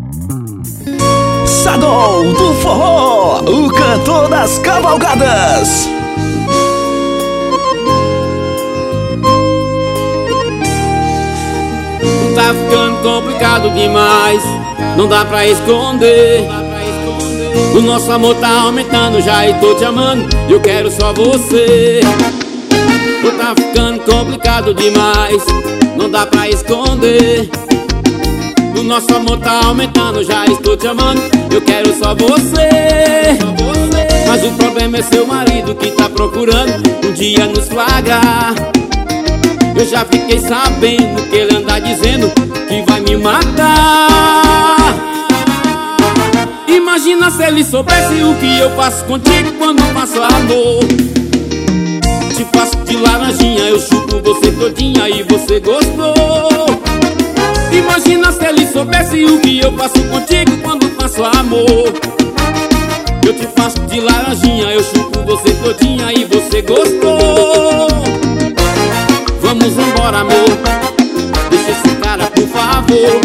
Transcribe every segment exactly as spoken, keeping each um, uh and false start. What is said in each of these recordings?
Sadol do Forró, o cantor das cavalgadas. Tá ficando complicado demais, não dá pra esconder. O nosso amor tá aumentando já e tô te amando, e eu quero só você. Tá ficando complicado demais, não dá pra esconder. O nosso amor tá aumentando, já estou te amando, eu quero só você. Mas o problema é seu marido que tá procurando um dia nos flagrar. Eu já fiquei sabendo que ele anda dizendo que vai me matar. Imagina se ele soubesse o que eu faço contigo quando faço amor. Te faço de laranjinha, eu chupo você todinha e você gostou. Imagina se ele soubesse o que eu faço contigo quando faço amor. Eu te faço de laranjinha, eu chupo você todinha e você gostou. Vamos embora, amor, deixa esse cara, por favor.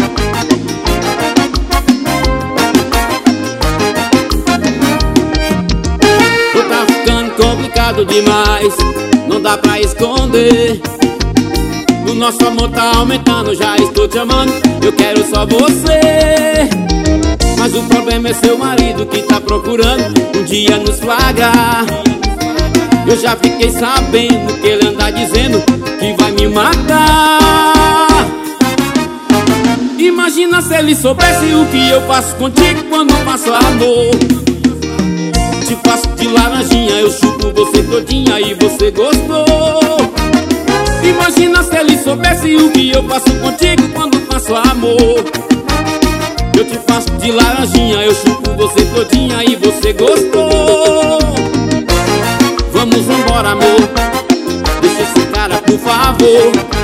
Tá ficando complicado demais, não dá pra esconder. O nosso amor tá aumentando, já estou te amando, eu quero só você. Mas o problema é seu marido que tá procurando um dia nos flagrar. Eu já fiquei sabendo que ele anda dizendo que vai me matar. Imagina se ele soubesse o que eu faço contigo quando faço amor. Te faço de laranjinha, eu chupo você todinha e você gostou. Imagina se ele soubesse o que eu faço contigo quando faço amor. Eu te faço de laranjinha, eu chupo você todinha e você gostou. Vamos embora, amor, deixa esse cara, por favor.